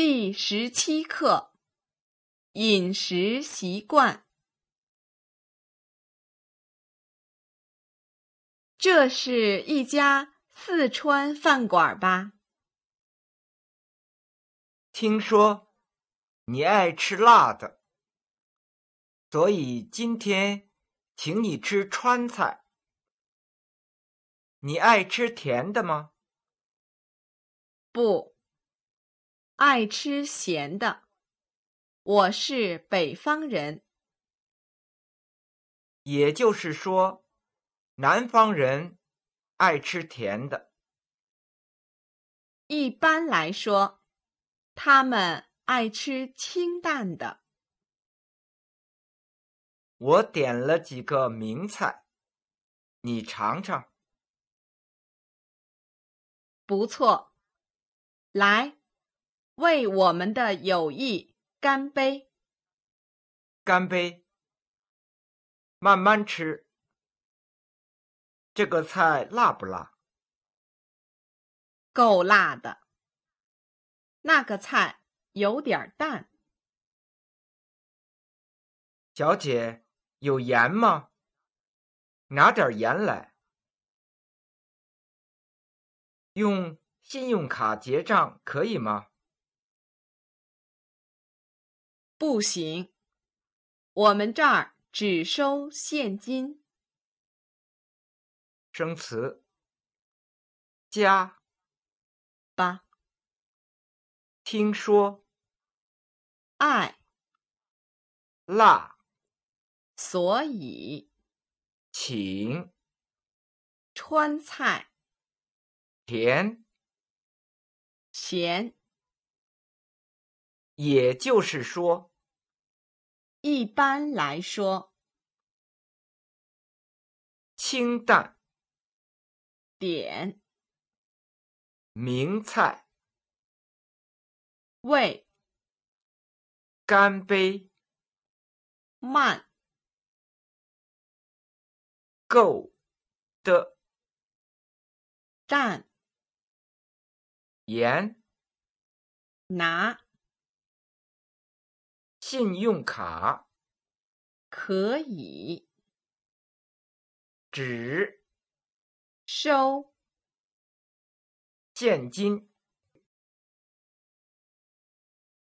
第17课：饮食习惯。这是一家四川饭馆吧？ 听说你爱吃辣的，所以今天请你吃川菜。你爱吃甜的吗？ 不，爱吃咸的。我是北方人。 也就是说，南方人爱吃甜的。 一般来说，他们爱吃清淡的。 我点了几个名菜，你尝尝。 不错，来，为我们的友谊干杯！ 干杯！慢慢吃。这个菜辣不辣？ 够辣的。那个菜有点淡。 小姐，有盐吗？拿点盐来。用信用卡结账可以吗？ 不行，我们这儿只收现金。 生词加吧， 听说爱， 辣， 所以请川菜甜， 咸。 也就是说， 一般来说， 清淡， 点， 名菜， 味， 干杯， 慢， 够的， 淡， 盐， 拿， 信用卡， 可以， 纸， 收。 现金。